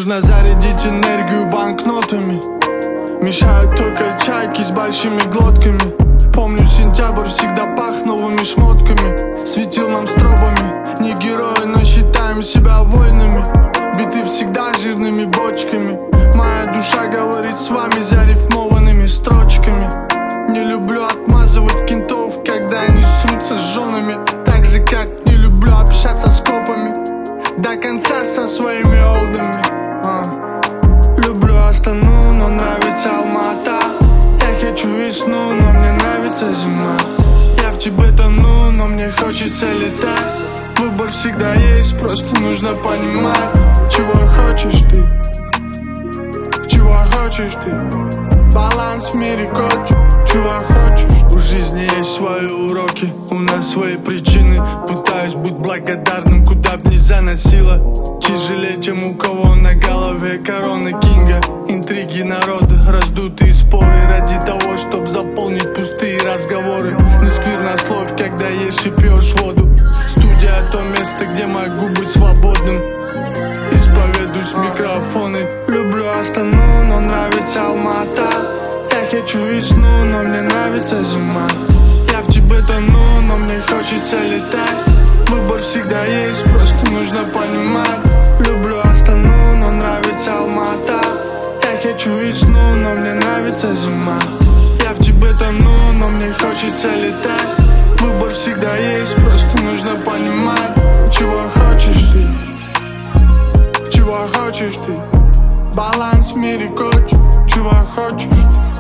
Нужно зарядить энергию банкнотами. Мешают только чайки с большими глотками. Помню, сентябрь всегда пах новыми шмотками. Светил нам стробами. Не герои, но считаем себя воинами. Биты всегда жирными бочками. Моя душа говорит с вами зарифмованными строчками. Не люблю отмазывать кентов, когда они срутся с женами. Так же, как не люблю общаться с копами до конца со своими олдами. Люблю Астану, но нравится Алмата. Я хочу весну, но мне нравится зима. Я в тебе тону, но мне хочется летать. Выбор всегда есть, просто нужно понимать, чего хочешь ты, чего хочешь ты. Баланс в мире коч, чего хочешь. У жизни есть свои уроки, у нас свои причины. Пытаюсь быть благодарным, куда б ни заносило. Тяжелее, чем у кого на голове корона кинга. Интриги народа, раздутые споры ради того, чтоб заполнить пустые разговоры. Не сквернословь, когда ешь и пьешь воду. Студия — то место, где могу быть свободным. Исповедуюсь в микрофоны. Люблю Астану, но нравится Алмата. Я хочу весну, но мне нравится зима. Я в тебе тону, но мне хочется летать. Выбор всегда есть, просто нужно понимать. Люблю Астану, но нравится Алмата. Я хочу весну, но мне нравится зима. Я в тебе тону, но мне хочется летать. Выбор всегда есть, просто нужно понимать, чего хочешь ты, чего хочешь ты. Баланс в мире коч, чего хочешь.